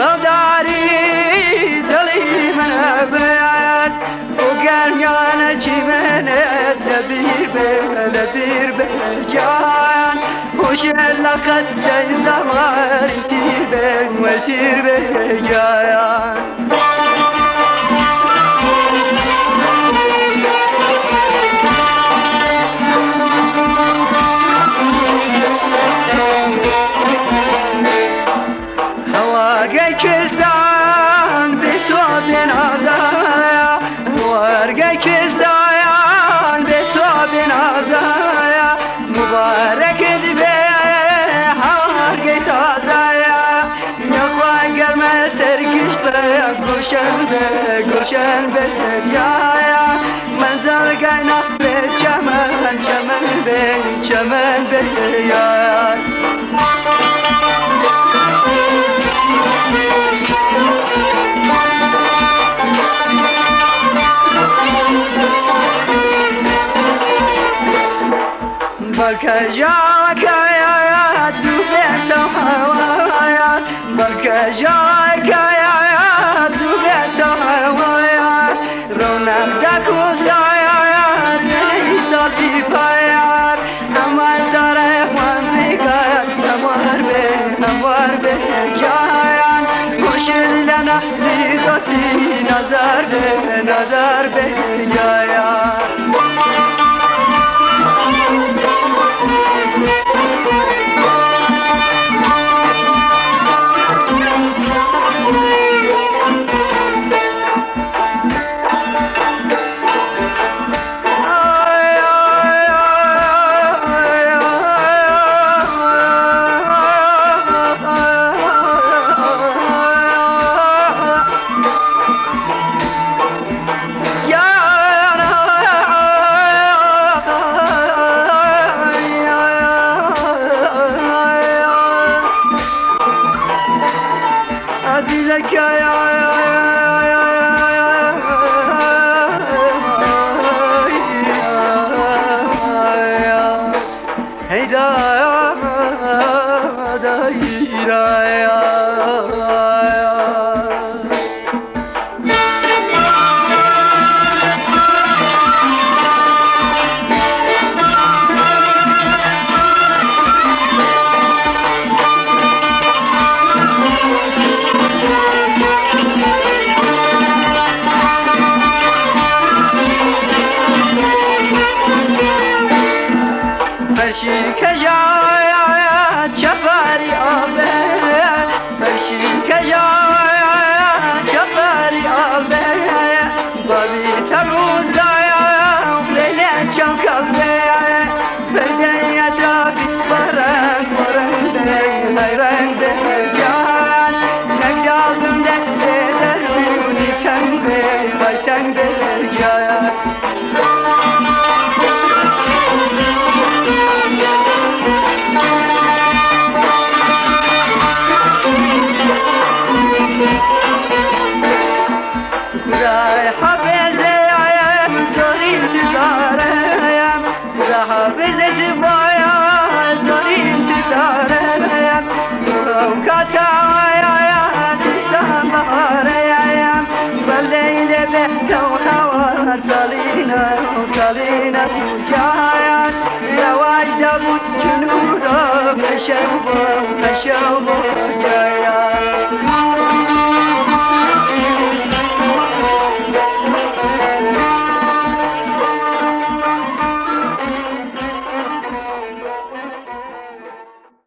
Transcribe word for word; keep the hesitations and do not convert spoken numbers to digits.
داری دلی من بیار و گرمیان چی من لبیر به لبیر به جان خوش لقد زی زمان تیر به و تیر به جان کردن به تو بنازم ورگه کردن به تو بنازم مبارک به هرگه تازه نخواه گرم سرگیش به گوشن به گوشن به بیایا منزل گینا به چمن چمن به چمن به بیایا بلکه جا که تو به تو هوایا بلکه جا که تو به تو هوایا رونق دکو سایار نهی سال بی پایار اما سر خوان بگار امار به امار به جایان خوشل لنا زیدستی نظر به نظر به جایان عزیزک یا هیدا دایرا فرشی کجایا چپری آبه فرشی کجایا چپری آبه بابی تروزایا لیل چم کبه بدنیا تابی برنگ برنگ به رنگ به جان نگدالم ده درونی تنگ به تنگ به جان خدای حافظم زوری انتظارم خدا حافظت باید زوری انتظارم اوقاتا ویایم دیسان بهاریم بلیل به تو هوار سالینا سالینا جایم رواج دبود جنورا بشو بشو جایم